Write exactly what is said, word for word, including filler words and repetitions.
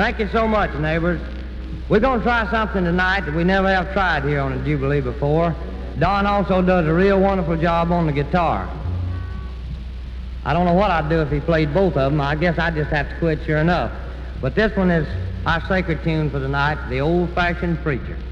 Thank you so much, neighbors. We're going to try something tonight that we never have tried here on the Jubilee before. Don also does a real wonderful job on the guitar. I don't know what I'd do if he played both of them. I guess I'd just have to quit sure enough. But this one is our sacred tune for tonight, The Old-Fashioned Preacher.